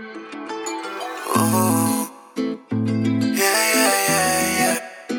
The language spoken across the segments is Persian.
Ooh, yeah, yeah, yeah, yeah.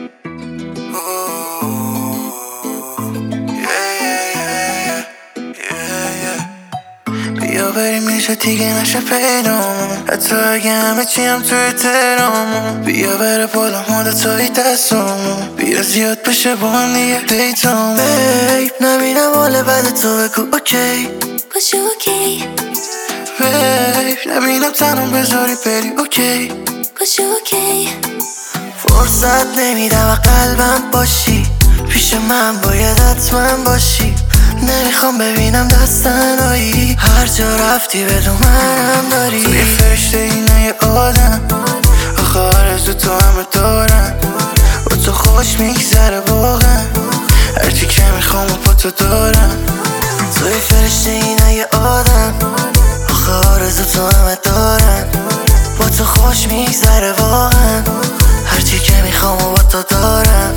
Ooh, yeah, yeah, yeah, yeah, yeah. بیا بریم میشه دیگه نشه پیدامون، حتی اگه همه چی هم توی تهرامون. بیا بره بالا مدتایی دستامون، بیا زیاد بشه با هم دیگه دیتامون. بیب نبینم حال بعد تو بگو اوکی باشه اوکی بیب نبینم تنم بذاری بری اوکی باشه اوکی فرصت نمیدم و قلبم باشی، پیش من باید حتما باشی. نمیخوام ببینم دستنایی، هر جا رفتی بدون منم داری. تو یه فرشته اینه یه آدم، آخه آرزو تو همه دارم. با تو خوش میگذره واقعا، هرچی که میخوام و با تو دارم. تو یه فرشته اینه یه آدم، آخه آرزو تو همه دارم. با تو خوش میگذره واقعا، هرچی که میخوام و با تو دارم.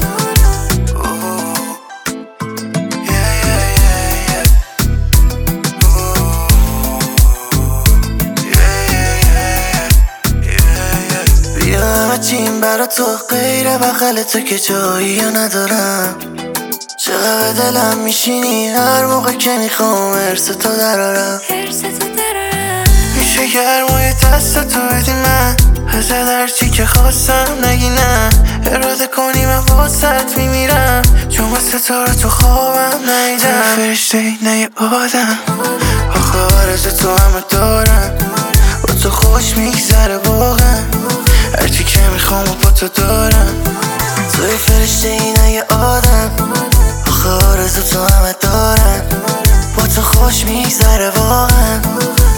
بیا همه چیم برا تو غیر بغل تو که جایی یا ندارم. چقدر دلم میشینی هر موقع که میخوام ارس تو درارم. میشه گرمای دست تو بدی من، ازت هرچی که خواستم نگی نه. اراده کنی من واسط میمیرم، چون با ستاره تو خوابم نیدم. تو فرشته اینه یه آدم، آخه آرزو تو همه دارم. با تو خوش میگذره واقعا، هرچی که میخوام و با تو دارم. تو یه فرشته اینه یه آدم، آخه آرزو تو همه دارم. با تو خوش میگذره واقعا،